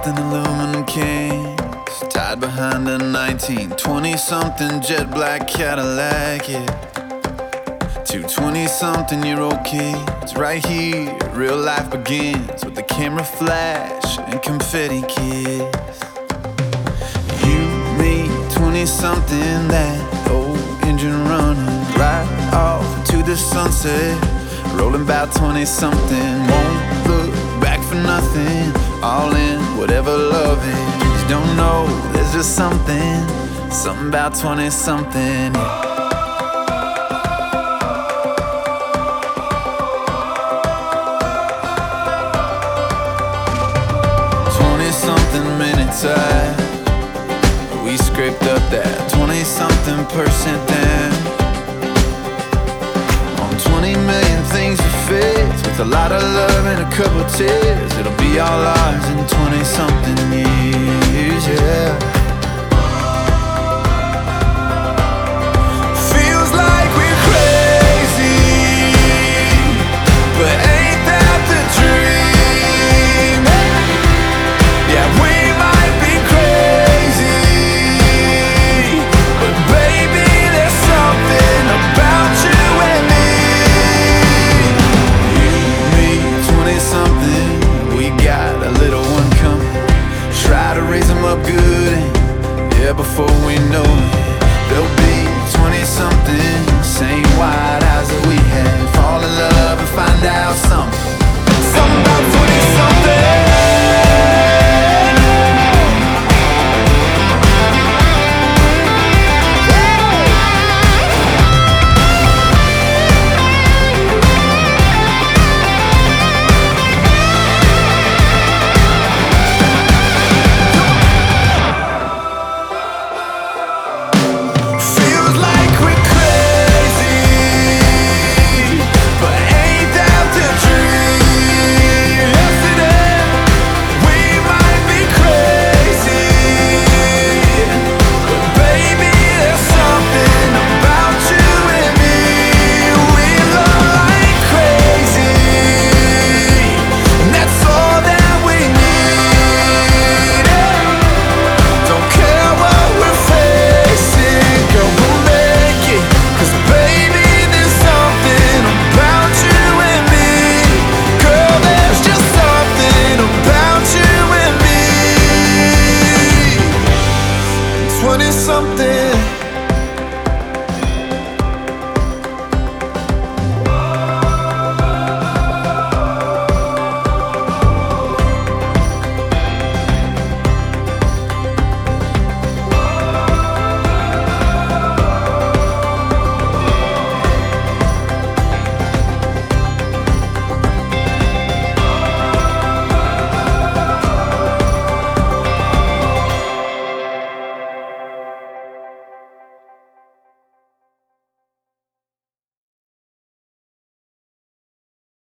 20-something aluminum cans tied behind a 1920-something jet black Cadillac, yeah. Two 20-something-year-old kids right here. Real life begins with the camera flash and confetti kiss. You, me, 20-something, that old engine running right off to the sunset, rolling about 20-something. Won't look back for nothing, all in whatever love is. Don't know, there's just something about 20-something, yeah. 20-something minutes we scraped up that 20-something% down on 20 million things to fix, with a lot of love and a couple tears. It'll be all ours in 20-something years, yeah.